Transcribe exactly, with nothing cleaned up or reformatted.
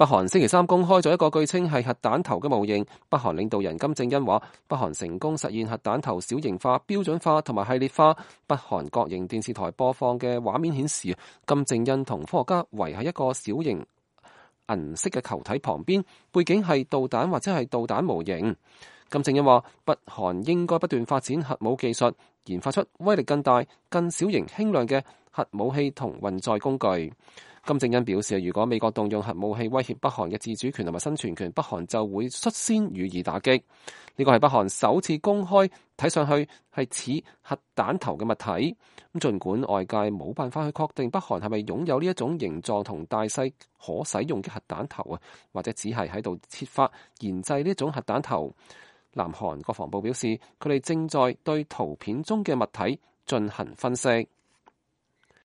北韓星期三公開咗一個據稱係核彈頭嘅模型。北韓領導人金正恩話，北韓成功實現核彈頭小型化、標準化同埋系列化。北韓國營電視台播放嘅畫面顯示，金正恩同科學家圍喺一個小型銀色嘅球體旁邊，背景係導彈或者係導彈模型。金正恩話，北韓應該不斷發展核武技術，研發出威力更大、更小型輕量嘅核武器同運載工具。金正恩表示，如果美國動用核武器威脅北韓嘅自主權同埋生存權，北韓就會率先予以打擊。呢個係北韓首次公開睇上去係似核彈頭嘅物體。咁儘管外界冇辦法去確定北韓係咪擁有呢一種形狀同大細可使用嘅核彈頭啊，或者只係喺度設法研製呢種核彈頭。南韓國防部表示，佢哋正在對圖片中嘅物體進行分析。